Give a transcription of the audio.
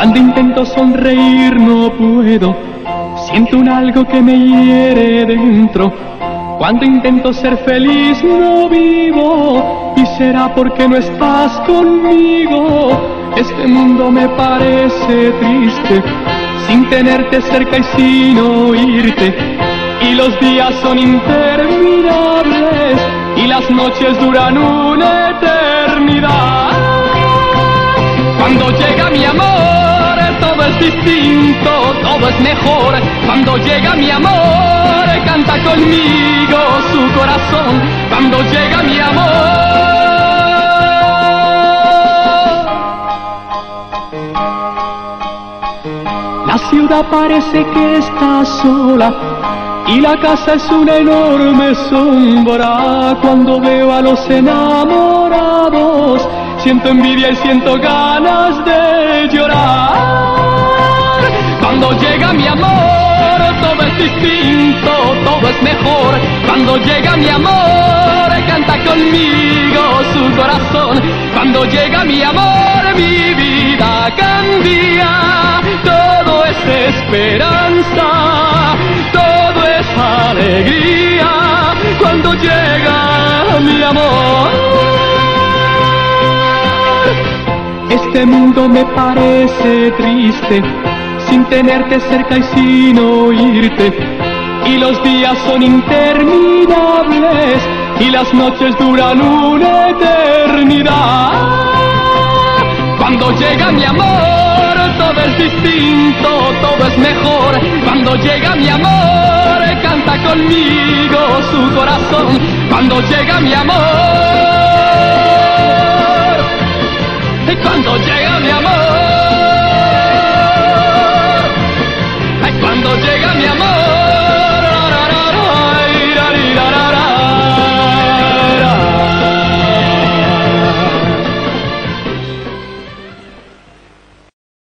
Cuando intento sonreír no puedo, siento un algo que me hiere dentro. Cuando intento ser feliz no vivo, y será porque no estás conmigo. Este mundo me parece triste, sin tenerte cerca y sin oírte. Y los días son interminables, y las noches duran una eternidad. Cuando llega mi amor, todo es distinto, todo es mejor. Cuando llega mi amor, canta conmigo su corazón. Cuando llega mi amor. La ciudad parece que está sola y la casa es una enorme sombra. Cuando veo a los enamorados, siento envidia y siento ganas de llorar. Cuando llega mi amor, todo es distinto, todo es mejor. Cuando llega mi amor, canta conmigo su corazón. Cuando llega mi amor, mi vida cambia. Todo es esperanza, todo es alegría. Cuando llega mi amor. Este mundo me parece triste, sin tenerte cerca y sin oírte. Y los días son interminables, y las noches duran una eternidad. Cuando llega mi amor, todo es distinto, todo es mejor. Cuando llega mi amor, canta conmigo su corazón. Cuando llega mi amor. Cuando llega mi amor.